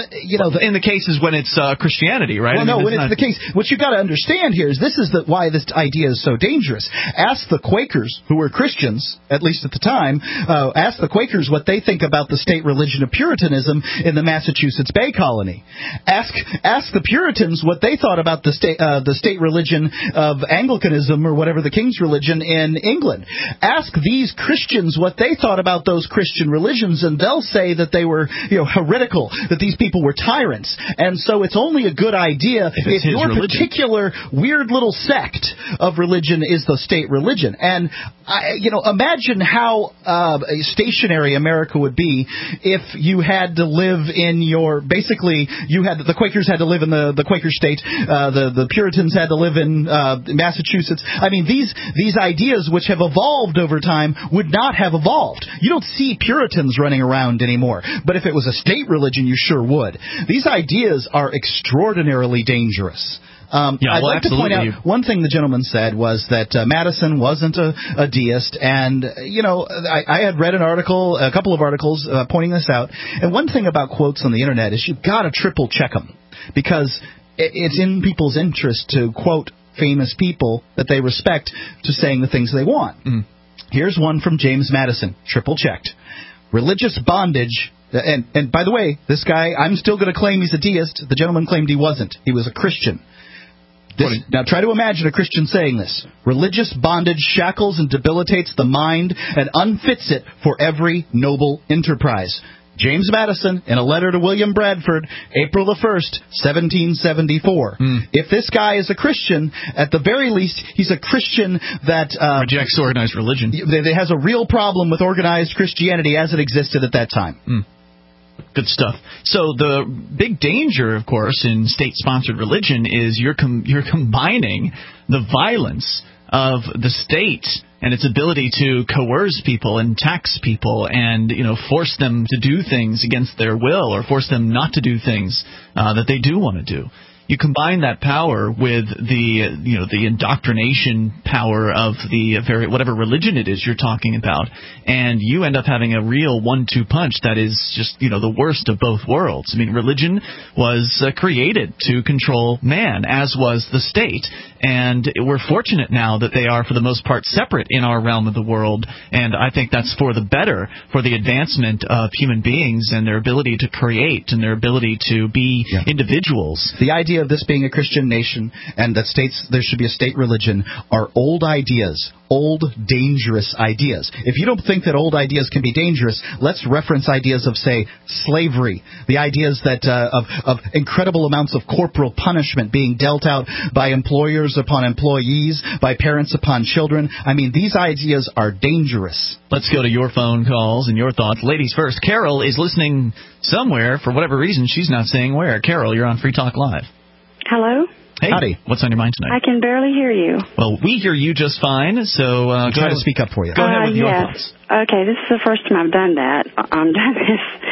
Well, in the cases when it's uh, Christianity, right? Well, I mean, no, it's when it's not... the case, what you've got to understand here is this is the, why this idea is so dangerous. Ask the Quakers, who were Christians, at least at the time, uh, ask the Quakers what they think about the state religion of Puritanism in the Massachusetts Bay Colony. Ask ask the Puritans what they thought about the state uh, the state religion of Anglicanism or whatever the King's religion in England. Ask these Christians what they thought about those Christian religions, and they'll say that they were, you know, heretical, that these people were tyrants. And so it's only a good idea if, if your religion. particular weird little sect of religion is the state religion. And, I, you know, imagine how uh, stationary America would be if you had to live in your, basically, you had, the Quakers had to live in the, the Quaker state, uh, the, the Puritans had to live in uh, Massachusetts. I mean, these, these ideas which have evolved over time would not have evolved. You don't see Puritans running around anymore. But if it was a state religion, you sure would. These ideas are extraordinarily dangerous. Um, yeah, I'd well, like to point out one thing the gentleman said was that uh, Madison wasn't a, a deist, and uh, you know I, I had read an article, a couple of articles uh, pointing this out. And one thing about quotes on the internet is you've got to triple check them because it, it's in people's interest to quote famous people that they respect to saying the things they want. Mm. Here's one from James Madison, triple checked. Religious bondage. And, and by the way, this guy, I'm still going to claim he's a deist. The gentleman claimed he wasn't. He was a Christian. This, now, try to imagine a Christian saying this. Religious bondage shackles and debilitates the mind and unfits it for every noble enterprise. James Madison, in a letter to William Bradford, April the first, seventeen seventy-four. Mm. If this guy is a Christian, at the very least, he's a Christian that uh, rejects organized religion. That has a real problem with organized Christianity as it existed at that time. Mm. Good stuff. So the big danger, of course, in state-sponsored religion is you're com- you're combining the violence of the state and its ability to coerce people and tax people and, you know, force them to do things against their will or force them not to do things uh, that they do want to do. You combine that power with the, you know, the indoctrination power of the very whatever religion it is you're talking about, and you end up having a real one two punch that is just, you know, the worst of both worlds. I mean, religion was uh, created to control man, as was the state, and we're fortunate now that they are, for the most part, separate in our realm of the world, and I think that's for the better, for the advancement of human beings and their ability to create and their ability to be yeah. individuals. The idea of this being a Christian nation and that states there should be a state religion are old ideas, old dangerous ideas. If you don't think that old ideas can be dangerous, let's reference ideas of, say, slavery, the ideas that uh, of, of incredible amounts of corporal punishment being dealt out by employers upon employees, by parents upon children. I mean, these ideas are dangerous. Let's go to your phone calls and your thoughts. Ladies first. Carol is listening somewhere. For whatever reason, she's not saying where. Carol, you're on Free Talk Live. Hello? Hey, howdy. What's on your mind tonight? I can barely hear you. Well, we hear you just fine, so uh, try to speak up for you. Go ahead uh, with your yes. thoughts. Okay, this is the first time I've done that. Um, done this.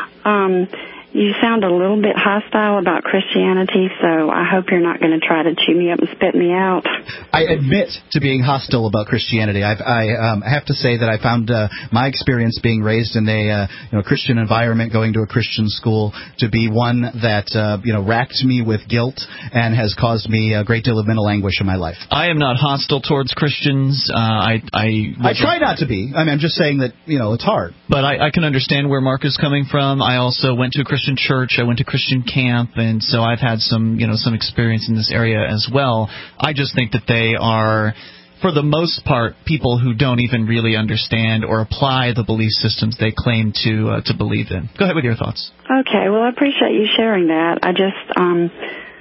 Um, you sound a little bit hostile about Christianity, so I hope you're not going to try to chew me up and spit me out. I admit to being hostile about Christianity. I've, I um, have to say that I found uh, my experience being raised in a uh, you know, Christian environment, going to a Christian school, to be one that uh, you know racked me with guilt and has caused me a great deal of mental anguish in my life. I am not hostile towards Christians. Uh, I I, I try not to be. I mean, I'm just saying that you know it's hard. But I, I can understand where Mark is coming from. I also went to a Christian church. I went to Christian camp, and so I've had some, you know, some experience in this area as well. I just think that they are, for the most part, people who don't even really understand or apply the belief systems they claim to uh, to believe in. Go ahead with your thoughts. Okay, well, I appreciate you sharing that. I just, um,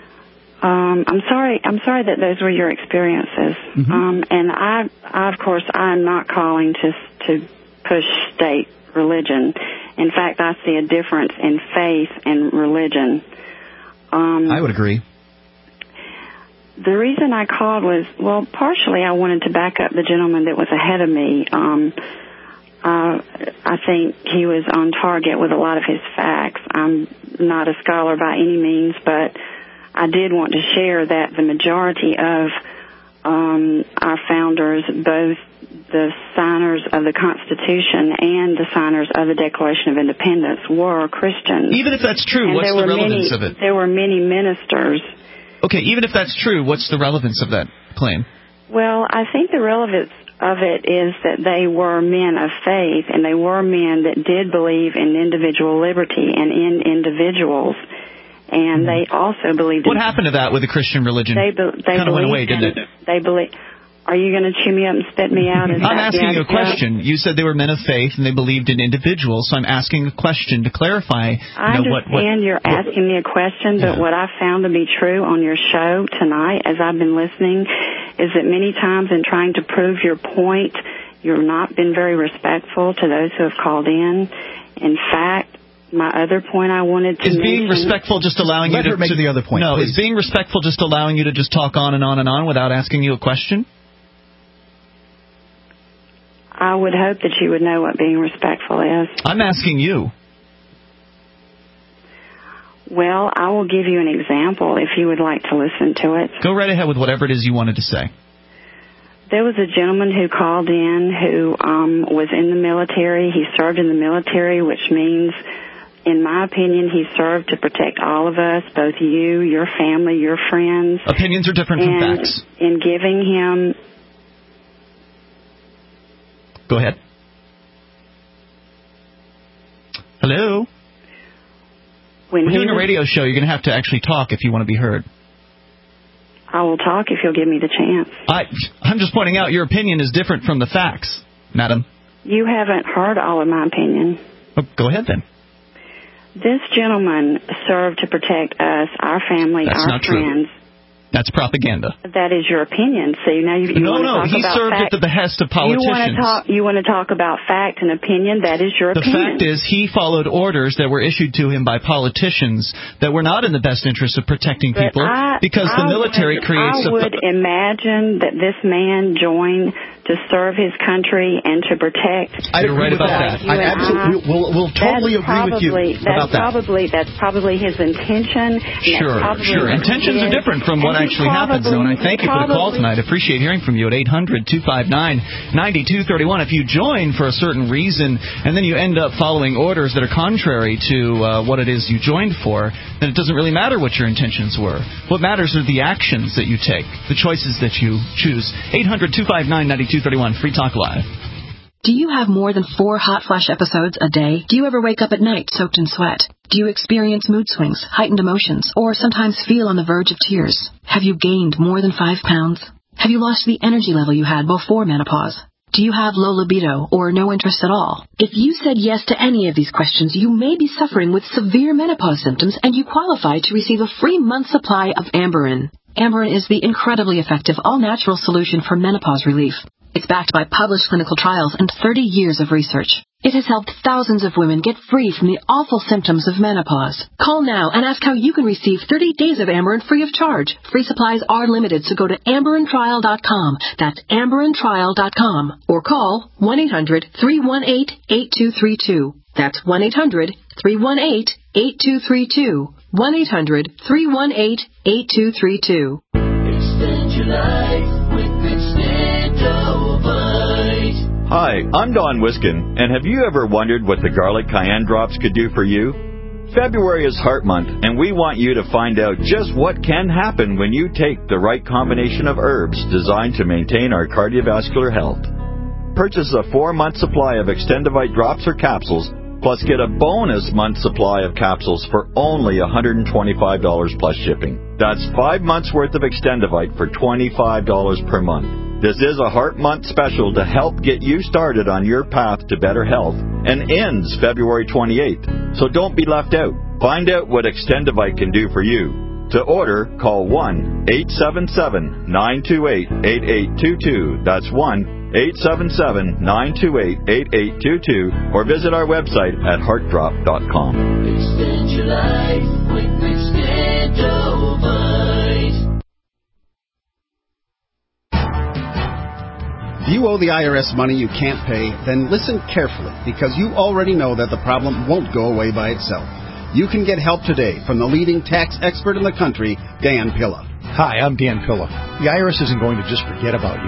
um, I'm sorry, I'm sorry that those were your experiences. Mm-hmm. Um, and I, I, of course, I'm not calling to to push state religion. In fact, I see a difference in faith and religion. Um, I would agree. The reason I called was, well, partially I wanted to back up the gentleman that was ahead of me. Um, uh, I think he was on target with a lot of his facts. I'm not a scholar by any means, but I did want to share that the majority of um, our founders, both the signers of the Constitution and the signers of the Declaration of Independence were Christians. Even if that's true, and what's the relevance many, of it? There were many ministers. Okay, even if that's true, what's the relevance of that claim? Well, I think the relevance of it is that they were men of faith, and they were men that did believe in individual liberty and in individuals. And they also believed What in... happened to that with the Christian religion? They, be, they kind of went away, in, didn't it? They believe... Are you going to chew me up and spit me out? Is I'm that asking you a the question. You said they were men of faith and they believed in individuals, so I'm asking a question to clarify. I you know, understand what, what, you're what, asking me a question, but yeah. what I found to be true on your show tonight, as I've been listening, is that many times in trying to prove your point, you've not been very respectful to those who have called in. In fact, my other point I wanted to is mention... being respectful just allowing Let you her to... make to, the other point, No, please. is being respectful just allowing you to just talk on and on and on without asking you a question? I would hope that you would know what being respectful is. I'm asking you. Well, I will give you an example if you would like to listen to it. Go right ahead with whatever it is you wanted to say. There was a gentleman who called in who um, was in the military. He served in the military, which means, in my opinion, he served to protect all of us, both you, your family, your friends. Opinions are different and from facts. In giving him... Go ahead. Hello? When We're he doing a was, radio show. You're going to have to actually talk if you want to be heard. I will talk if you'll give me the chance. I, I'm just pointing out your opinion is different from the facts, madam. You haven't heard all of my opinion. Oh, go ahead, then. This gentleman served to protect us, our family, That's our not true. friends. That's propaganda. That is your opinion. See, now you, you no, want to no, talk he about served fact. at the behest of politicians. You want to talk. You want to talk about fact and opinion. That is your the opinion. fact is, he followed orders that were issued to him by politicians that were not in the best interest of protecting But people, I, because I the military would, creates. I a, would imagine that this man joined to serve his country and to protect. I You're right about that. I absolutely, we'll, we'll totally that's agree probably, with you that's about that. Probably, that's probably his intention. Sure, sure. Intentions are different from what actually happens, though, and I thank you for the call tonight. I appreciate hearing from you at eight hundred, two five nine, nine two three one. If you join for a certain reason and then you end up following orders that are contrary to uh, what it is you joined for, then it doesn't really matter what your intentions were. What matters are the actions that you take, the choices that you choose. eight hundred, two five nine, nine two three one, Free Talk Live. Do you have more than four hot flash episodes a day? Do you ever wake up at night soaked in sweat? Do you experience mood swings, heightened emotions, or sometimes feel on the verge of tears? Have you gained more than five pounds? Have you lost the energy level you had before menopause? Do you have low libido or no interest at all? If you said yes to any of these questions, you may be suffering with severe menopause symptoms and you qualify to receive a free month supply of Amberin. Amberin is the incredibly effective all-natural solution for menopause relief. It's backed by published clinical trials and thirty years of research. It has helped thousands of women get free from the awful symptoms of menopause. Call now and ask how you can receive thirty days of Amberin free of charge. Free supplies are limited, so go to amberin trial dot com. That's amberin trial dot com. Or call one eight hundred, three one eight, eight two three two. That's one eight hundred, three one eight, eight two three two. one eight hundred, three one eight, eight two three two. Extend your life with Extendovite. Hi, I'm Don Wiskin, and have you ever wondered what the garlic cayenne drops could do for you? February is Heart Month, and we want you to find out just what can happen when you take the right combination of herbs designed to maintain our cardiovascular health. Purchase a four-month supply of Extendovite drops or capsules, plus get a bonus month supply of capsules for only one hundred twenty-five dollars plus shipping. That's five months worth of Extendovite for twenty-five dollars per month. This is a Heart Month special to help get you started on your path to better health and ends February twenty-eighth. So don't be left out. Find out what Extendovite can do for you. To order, call one eight seven seven, nine two eight, eight eight two two. That's one eight seven seven, nine two eight, eight eight two two. Or visit our website at heart drop dot com. Extend your life with Extendovite. If you owe the I R S money you can't pay, then listen carefully, because you already know that the problem won't go away by itself. You can get help today from the leading tax expert in the country, Dan Pilla. Hi, I'm Dan Pilla. The I R S isn't going to just forget about you.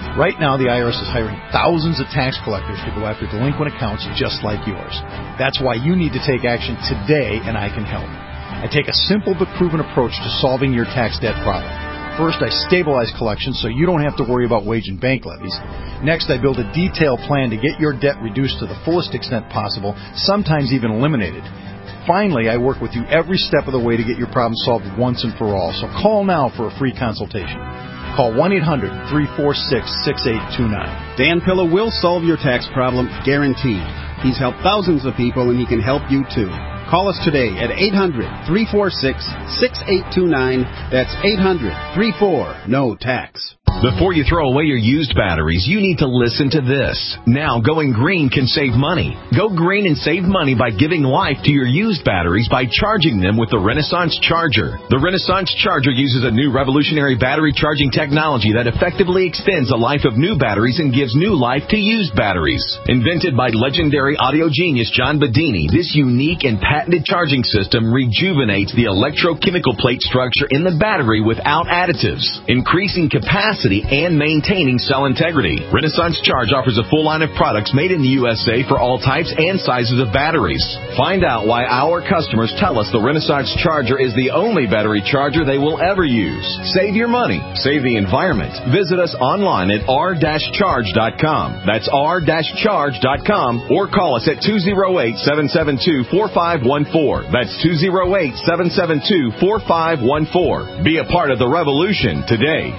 Right now, the I R S is hiring thousands of tax collectors to go after delinquent accounts just like yours. That's why you need to take action today, and I can help. I take a simple but proven approach to solving your tax debt problem. First, I stabilize collections so you don't have to worry about wage and bank levies. Next, I build a detailed plan to get your debt reduced to the fullest extent possible, sometimes even eliminated. Finally, I work with you every step of the way to get your problem solved once and for all. So call now for a free consultation. Call one eight hundred three four six six eight two nine. Dan Pilla will solve your tax problem, guaranteed. He's helped thousands of people, and he can help you too. Call us today at eight hundred three four six six eight two nine. That's eight hundred three four N O T A X. Before you throw away your used batteries, you need to listen to this. Now, going green can save money. Go green and save money by giving life to your used batteries by charging them with the Renaissance Charger. The Renaissance Charger uses a new revolutionary battery charging technology that effectively extends the life of new batteries and gives new life to used batteries. Invented by legendary audio genius John Bedini, this unique and patented charging system rejuvenates the electrochemical plate structure in the battery without additives, increasing capacity and maintaining cell integrity. Renaissance Charge offers a full line of products made in the U S A for all types and sizes of batteries. Find out why our customers tell us the Renaissance Charger is the only battery charger they will ever use. Save your money. Save the environment. Visit us online at r dash charge dot com. That's r dash charge dot com, or call us at two oh eight, seven seven two, four five one four. That's two oh eight, seven seven two, four five one four. Be a part of the revolution today.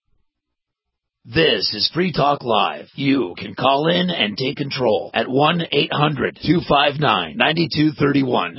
This is Free Talk Live. You can call in and take control at one eight hundred two five nine nine two three one.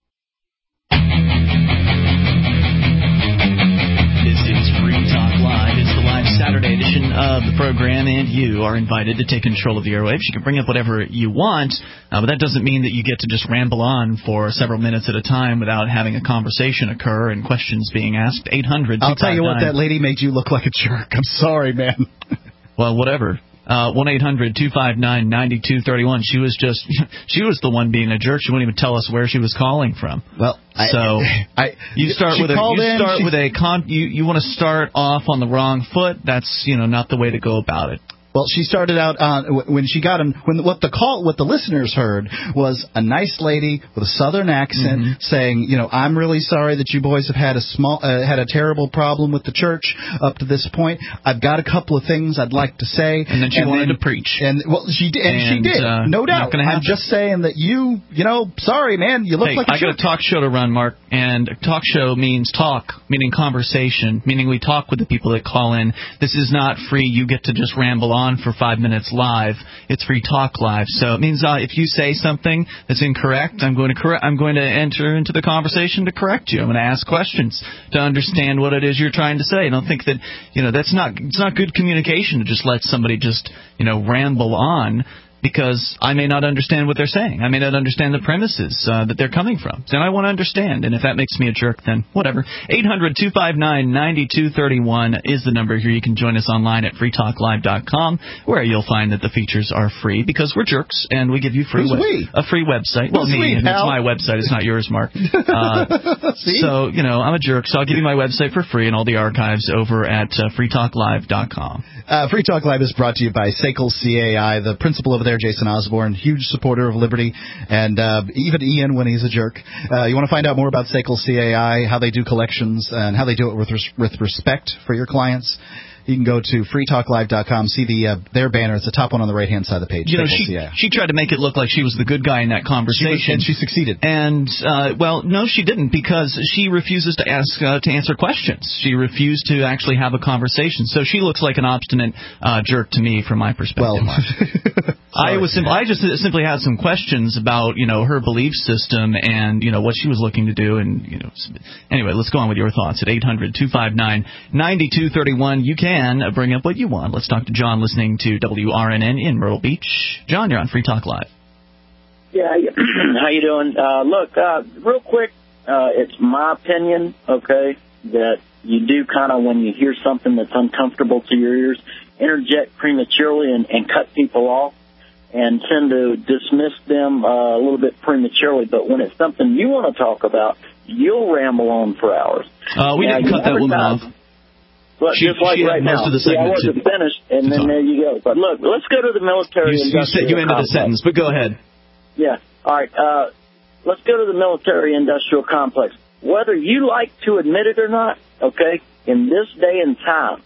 This is Free Talk Live. It's the live Saturday edition of the program, and you are invited to take control of the airwaves. You can bring up whatever you want, uh, but that doesn't mean that you get to just ramble on for several minutes at a time without having a conversation occur and questions being asked. eight hundred I'll tell you what, that lady made you look like a jerk. I'm sorry, man. Well, whatever. Uh, one eight hundred two five nine nine two three one. She was just, she was the one being a jerk. She wouldn't even tell us where she was calling from. Well, I, so I, you start she with a, you in, start she, with a con. You you want to start off on the wrong foot. That's you know not the way to go about it. Well, she started out on when she got him. When what the call, what the listeners heard was a nice lady with a Southern accent mm-hmm. saying, "You know, I'm really sorry that you boys have had a small, uh, had a terrible problem with the church up to this point. I've got a couple of things I'd like to say." And then she and wanted then, to preach. And well, she did. And, and she did. Uh, no doubt. I'm just saying that you, you know, sorry, man, you look hey, like a I jerk. got a talk show to run, Mark, and a talk show means talk, meaning conversation, meaning we talk with the people that call in. This is not free. You get to just ramble on for five minutes. Live. It's Free Talk Live. So it means uh, if you say something that's incorrect, I'm going to correct. I'm going to enter into the conversation to correct you. I'm going to ask questions to understand what it is you're trying to say. I don't think that you know that's not it's not good communication to just let somebody just you know ramble on. Because I may not understand what they're saying. I may not understand the premises uh, that they're coming from. And I want to understand. And if that makes me a jerk, then whatever. eight hundred two five nine nine two three one is the number here. You can join us online at free talk live dot com, where you'll find that the features are free because we're jerks and we give you free web- we? a free website. Well, Who's me. we, And it's my website. It's not yours, Mark. Uh, so, you know, I'm a jerk, so I'll give you my website for free and all the archives over at uh, free talk live dot com. Uh, Free Talk Live is brought to you by S A C L C A I, the principal over there, Jason Osborne, huge supporter of liberty, and uh, even Ian when he's a jerk. Uh, you want to find out more about S A C L C A I, how they do collections, and how they do it with res- with respect for your clients? You can go to free talk live dot com, see the uh, their banner. It's the top one on the right-hand side of the page. You know, she, she tried to make it look like she was the good guy in that conversation. She was, and she succeeded. And, uh, well, no, she didn't, because she refuses to ask uh, to answer questions. She refused to actually have a conversation. So she looks like an obstinate uh, jerk to me from my perspective. Well, I was sim- I just simply had some questions about, you know, her belief system and, you know, what she was looking to do. And, you know, anyway, let's go on with your thoughts at eight hundred two five nine nine two three one. You can bring up what you want. Let's talk to John, listening to W R N N in Myrtle Beach. John, you're on Free Talk Live. Yeah, how you doing? Uh, look, uh, real quick, uh, it's my opinion, okay, that you do kind of, when you hear something that's uncomfortable to your ears, interject prematurely and, and cut people off and tend to dismiss them uh, a little bit prematurely. But when it's something you want to talk about, you'll ramble on for hours. Uh, we now, didn't cut that woman off. But She- just like she had right most now. of the See, I segment wasn't to- finished, and to then talk. there you go. But look, let's go to the military You, you, industrial said you ended the complex. sentence, but go ahead. Yeah. All right. Uh, let's go to the military industrial complex. Whether you like to admit it or not, okay, in this day and time,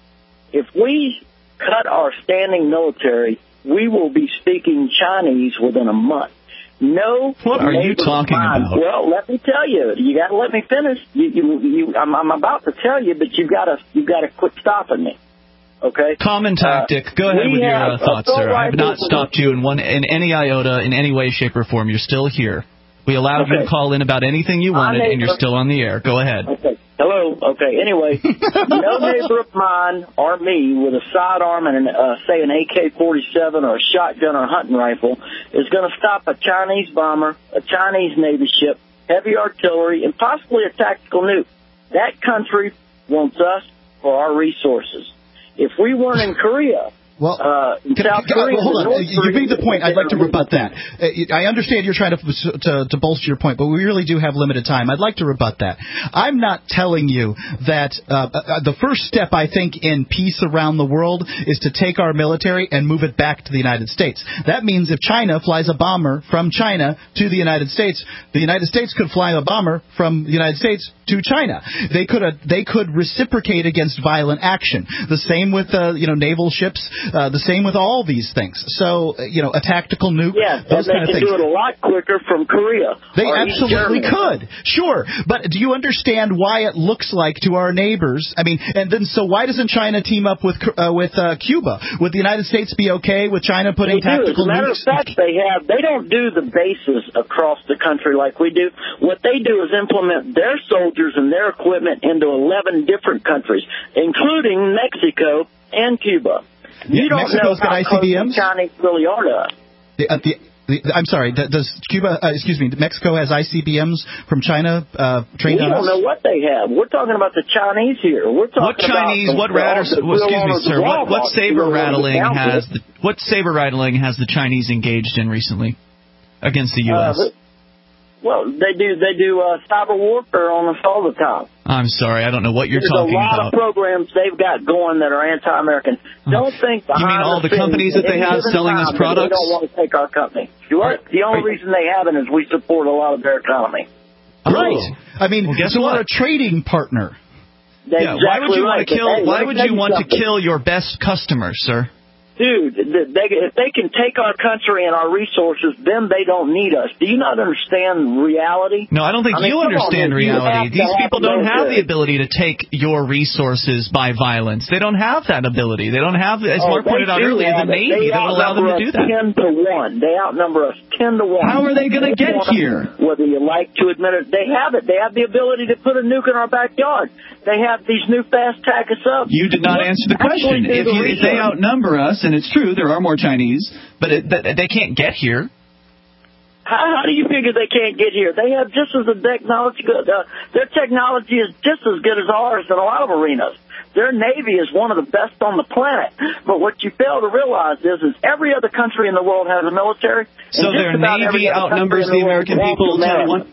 if we cut our standing military, we will be speaking Chinese within a month. No. What are you neighbor of talking mine- about? Well, let me tell you. You got to let me finish. You, you, you, I'm, I'm about to tell you, but you've got to, you've got to quit stopping me. Okay. Common tactic. Uh, Go ahead we with your have uh, thoughts, assault sir. I have not rifles- stopped you in one in any iota, in any way, shape, or form. You're still here. We allowed you Okay. to call in about anything you wanted, and you're still on the air. Go ahead. Okay. Hello. Okay. Anyway, no neighbor of mine or me with a sidearm and, an, uh, say, an A K forty-seven or a shotgun or hunting rifle is going to stop a Chinese bomber, a Chinese Navy ship, heavy artillery, and possibly a tactical nuke. That country wants us for our resources. If we weren't in Korea, Well, uh, in can, South can, Korea, hold on. North You Korea, made the point. I'd like to rebut that. Uh, I understand you're trying to, to to bolster your point, but we really do have limited time. I'd like to rebut that. I'm not telling you that uh, uh, the first step, I think, in peace around the world is to take our military and move it back to the United States. That means if China flies a bomber from China to the United States, the United States could fly a bomber from the United States to China. They could uh, they could reciprocate against violent action. The same with uh, you know naval ships. Uh, the same with all these things. So uh, you know a tactical nuke. yeah, those and they kind of can things. do it a lot quicker from Korea. They or East absolutely Germany. could, sure. But do you understand why it looks like to our neighbors? I mean, and then so why doesn't China team up with uh, with uh, Cuba? Would the United States be okay with China putting They do. As tactical a matter nukes? of fact, they have. They don't do the bases across the country like we do. What they do is implement their soldiers and their equipment into eleven different countries, including Mexico and Cuba. Yeah, You don't Mexico's know got how I C close B the Ms? Chinese really are to us. The, uh, the, the, I'm sorry. d- Does Cuba? Uh, excuse me. Mexico has I C B Ms from China uh, We trained on don't us? know what they have. We're talking about the Chinese here. We're talking What Chinese? about What the, ratters? the Well, real excuse me, owners sir. of What, what Walmart, saber the real owners of rattling has Downfield. the what saber rattling has the Chinese engaged in recently against the U S? Uh, well, they do. They do uh, cyber warfare on us all the time. I'm sorry, I don't know what you're There's talking a lot about. of programs they've got going that are anti-American. Don't think behind You mean all the scenes companies that at they any have given selling us time that products? They don't want to take our company. What? The only reason they haven't is we support a lot of their economy. Right. I mean, Well, guess so we're what? a trading partner. That's Yeah, why would exactly you want right. to kill? But, hey, why let me would tell you want to something. kill your best customers, sir? Dude, th- they, if they can take our country and our resources, then they don't need us. Do you not understand reality? No, I don't think I mean, you come on, understand man. You reality. have to These have people don't have the military. ability to take your resources by violence. They don't have that ability. They don't have, as Oh, Mark pointed they out do earlier, have the it. Navy They that would allow them to outnumber do us that. Ten to one. They outnumber us ten to one. How are they gonna They get want us, here? Whether you like to admit it, they have it. They have the ability to put a nuke in our backyard. They have these new fast tack us up. You did not Look, answer the actually question. do If, the you, if they research. outnumber us, and it's true, there are more Chinese, but it, that, they can't get here. How, how do you figure they can't get here? They have just as a technology good. Uh, their technology is just as good as ours in a lot of arenas. Their Navy is one of the best on the planet. But what you fail to realize is, is every other country in the world has a military. and So just their about Navy every other country outnumbers in the world American wants people ten to America. one?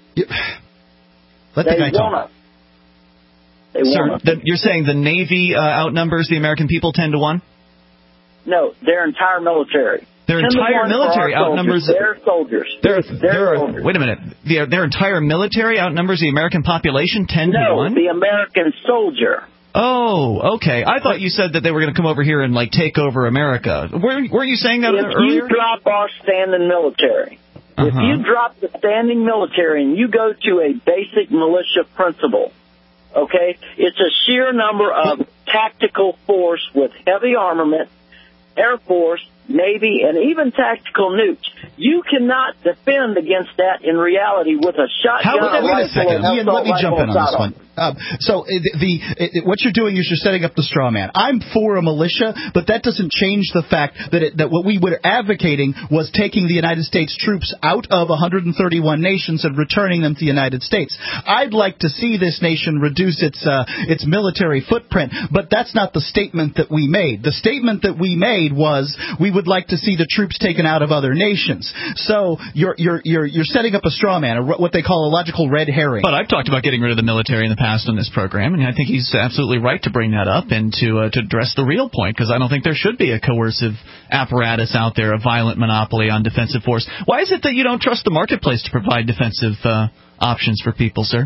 Let the They guy talk. want us. They Sir, want us. the, you're saying the Navy uh, outnumbers the American people ten to one? No, their entire military. Their ten to entire one for military our outnumbers- soldiers. Their soldiers. Their, Their their, soldiers. wait a minute. Their, their entire military outnumbers the American population ten to No, one? the American soldier. Oh, okay. I thought you said that they were going to come over here and like take over America. Were, were you saying that If earlier? you drop our standing military, if Uh-huh. you drop the standing military and you go to a basic militia principle, okay, it's a sheer number of tactical force with heavy armament, Air Force, Navy, and even tactical nukes. You cannot defend against that in reality with a shotgun. How would that, wait a rifle, second, and Ian, assault let me jump rifle in on this sidearm. one. Um, so uh, the, the it, what you're doing is you're setting up the straw man. I'm for a militia, but that doesn't change the fact that it, that what we were advocating was taking the United States troops out of one hundred thirty-one nations and returning them to the United States. I'd like to see this nation reduce its uh, its military footprint, but that's not the statement that we made. The statement that we made was we would would like to see the troops taken out of other nations. So you're you're you're you're setting up a straw man, a, what they call a logical red herring. But I've talked about getting rid of the military in the past on this program, and I think he's absolutely right to bring that up and to uh, to address the real point, because I don't think there should be a coercive apparatus out there, a violent monopoly on defensive force. Why is it that you don't trust the marketplace to provide defensive uh, options for people, sir?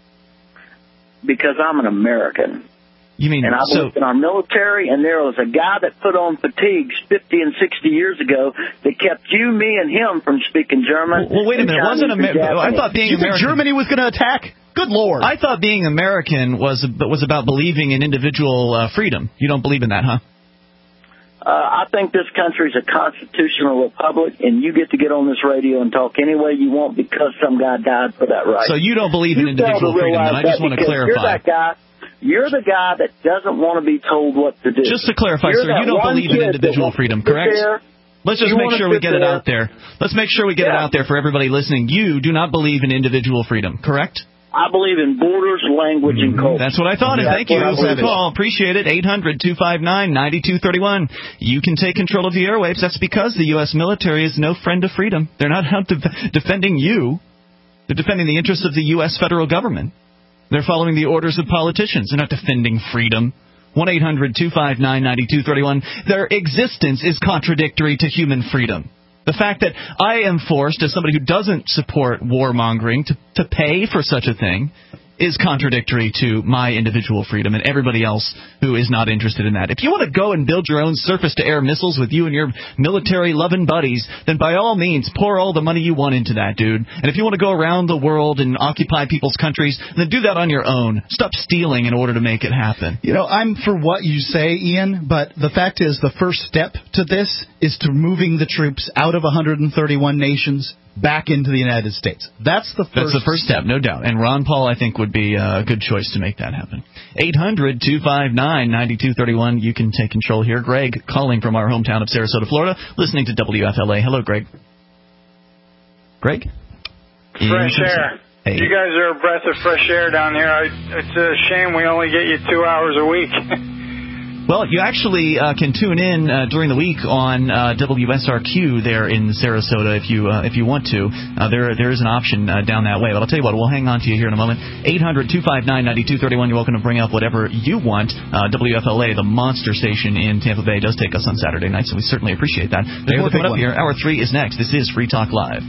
Because I'm an American. You mean and I so? worked in our military, and there was a guy that put on fatigues fifty and sixty years ago that kept you, me, and him from speaking German. Well, wait a minute. Wasn't America? I thought being you American. think Germany was going to attack? Good Lord! I thought being American was was about believing in individual uh, freedom. You don't believe in that, huh? Uh, I think this country is a constitutional republic, and you get to get on this radio and talk any way you want because some guy died for that right. So you don't believe you in individual freedom, then I just want to clarify. You're that guy. You're the guy that doesn't want to be told what to do. Just to clarify, You're sir, you don't believe in individual freedom, correct? There, Let's just make sure we get it out there. Let's make sure we get yeah. it out there for everybody listening. You do not believe in individual freedom, correct? I believe in borders, language, and culture. That's what I thought, and thank you for the call. Appreciate it. eight hundred two five nine nine two three one. You can take control of the airwaves. That's because the U S military is no friend of freedom. They're not out de- defending you. They're defending the interests of the U S federal government. They're following the orders of politicians. They're not defending freedom. one eight hundred two five nine nine two three one. Their existence is contradictory to human freedom. The fact that I am forced, as somebody who doesn't support warmongering, to, to pay for such a thing is contradictory to my individual freedom and everybody else who is not interested in that. If you want to go and build your own surface-to-air missiles with you and your military-loving buddies, then by all means, pour all the money you want into that, dude. And if you want to go around the world and occupy people's countries, then do that on your own. Stop stealing in order to make it happen. You know, I'm for what you say, Ian, but the fact is the first step to this is to moving the troops out of one hundred thirty-one nations back into the United States. That's the first That's the first step, no doubt. And Ron Paul, I think, would be a good choice to make that happen. eight hundred two five nine nine two three one. You can take control here. Greg, calling from our hometown of Sarasota, Florida, listening to W F L A. Hello, Greg. Greg? Fresh air. Hey. You guys are a breath of fresh air down here. I, it's a shame we only get you two hours a week. Well, you actually uh, can tune in uh, during the week on uh, W S R Q there in Sarasota if you uh, if you want to. Uh, there there is an option uh, down that way. But I'll tell you what, we'll hang on to you here in a moment. eight hundred two five nine nine two three one. You're welcome to bring up whatever you want. Uh, W F L A, the monster station in Tampa Bay, does take us on Saturday nights, and we certainly appreciate that. There's more coming up here. Hour three is next. This is Free Talk Live.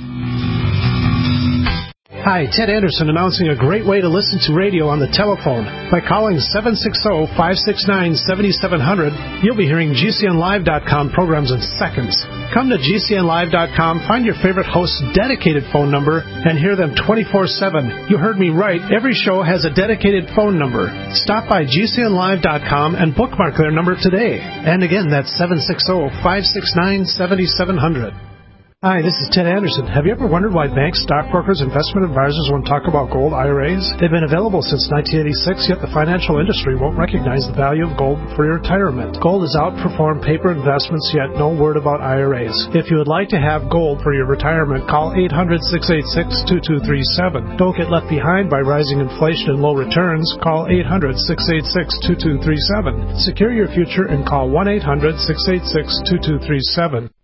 Hi, Ted Anderson announcing a great way to listen to radio on the telephone. By calling seven six zero, five six nine, seven seven zero zero, you'll be hearing G C N live dot com programs in seconds. Come to G C N live dot com, find your favorite host's dedicated phone number, and hear them twenty-four seven. You heard me right. Every show has a dedicated phone number. Stop by G C N live dot com and bookmark their number today. And again, that's seven six zero, five six nine, seven seven zero zero. Hi, this is Ted Anderson. Have you ever wondered why banks, stockbrokers, investment advisors won't talk about gold I R As? They've been available since nineteen eighty-six, yet the financial industry won't recognize the value of gold for your retirement. Gold has outperformed paper investments, yet no word about I R As. If you would like to have gold for your retirement, call eight hundred, six eight six, two two three seven. Don't get left behind by rising inflation and low returns. Call eight hundred, six eight six, two two three seven. Secure your future and call one eight hundred, six eight six, two two three seven.